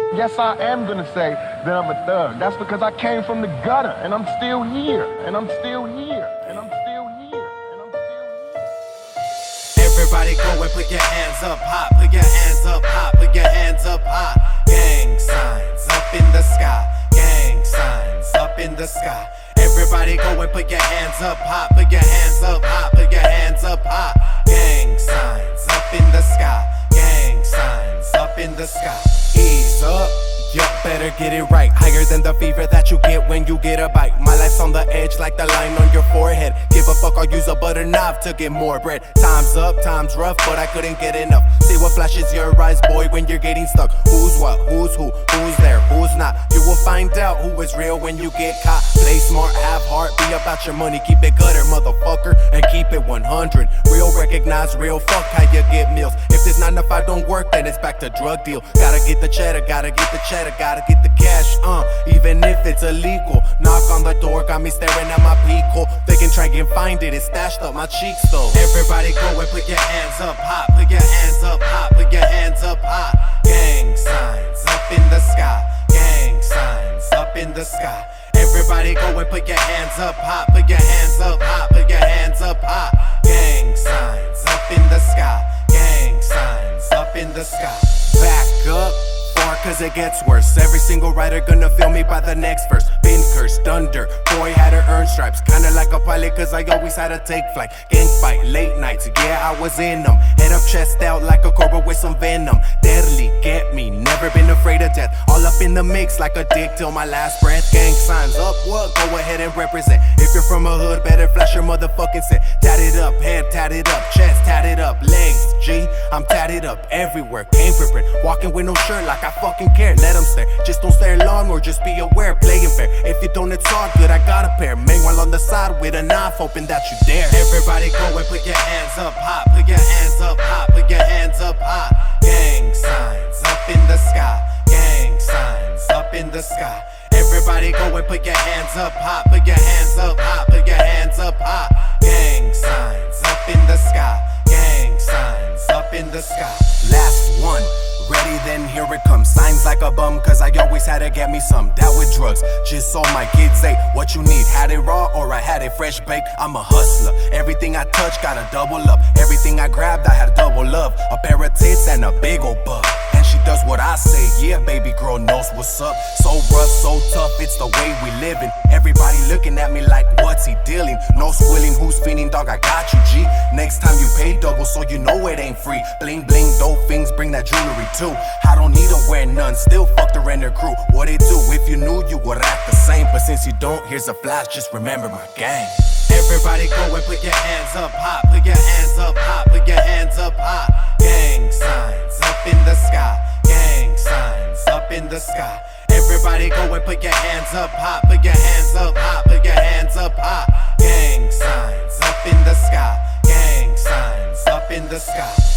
Yes, I am gonna say that I'm a thug. That's because I came from the gutter, and I'm still here, and I'm still here, and I'm still here, and I'm still here. Everybody go and put your hands up high, put your hands up high, put your hands up high. Gang signs up in the sky, gang signs up in the sky. Everybody go and put your hands up high, put your hands up high, put your hands up high. Gang signs up in the sky, gang signs up in the sky. Ease up, you better get it right. Higher than the fever that you get when you get a bite. My life's on the edge like the line on your forehead. Give a fuck, I'll use a butter knife to get more bread. Time's up, time's rough, but I couldn't get enough. See what flashes your eyes, boy, when you're getting stuck. Who's what, who's who, who's there, who's not. You will find out who is real when you get caught. Play smart, have heart, be about your money. Keep it gutter, motherfucker, and keep it 100. Real recognize real, fuck how you get meals. If this 9 to 5 don't work, then it's back to drug deal. Gotta get the cheddar, gotta get the cheddar, gotta get the cash, even if it's illegal. Knock on the door, got me staring at my peephole. They can try and find it, it's stashed up my cheeks though. Everybody go and put your hands up high, put your hands up high, put your hands up high. Gang signs up in the sky, gang signs up in the sky. Everybody go and put your hands up high, put your hands up high, put your hands up high. Gang signs up in the sky, gang signs up in the sky. Back up, cause it gets worse. Every single writer gonna feel me by the next verse. Been cursed under, boy had to earn stripes. Kinda like a pilot cause I always had to take flight. Gang fight, late nights, yeah I was in them. Head up, chest out like a cobra with some venom. Deadly, get me, never been afraid of death. All up in the mix like a dick till my last breath. Gang signs up, what? Go ahead and represent. If you're from a hood, better flash your motherfucking set. Tatted up, head tatted up, chest tatted up, legs, G, I'm tatted up everywhere. Came prepared, walking with no shirt like I fucking care. Let them stare, just don't stare long or just be aware. Playing fair, if you don't it's all good, I got a pair. Meanwhile on the side with a knife, hoping that you dare. Everybody go and put your hands up high, put your hands up high, put your hands up high. Gang signs up in the sky, gang signs up in the sky. Everybody go and put your hands up high, put your hands up high, put your hands up high. Gang signs up in the sky, gang signs up in the sky. Last one. Ready, then here it comes. Signs like a bum, cause I always had to get me some. That with drugs, just so my kids say, what you need? Had it raw or I had it fresh baked? I'm a hustler, everything I touch gotta double up. Everything I grabbed I had double love. A pair of tits and a big ol' butt. And she does what I say, yeah baby girl knows what's up. So rough, so tough, it's the way we living. Everybody looking at me like what's he dealing? No squilling, who's feeding, dog, I got you G. Next time you pay double so you know it ain't free. Bling bling, dope things, bring that jewelry too. I don't need to wear none, still fuck the render crew. What it do? If you knew you would act the same. But since you don't, here's a flash, just remember my gang. Everybody go and put your hands up high, put your hands up high, put your hands up high. Gang signs up in the sky, gang signs up in the sky. Everybody go and put your hands up high, put your hands up high, put your hands up high. Gang signs up in the sky, gang signs up in the sky.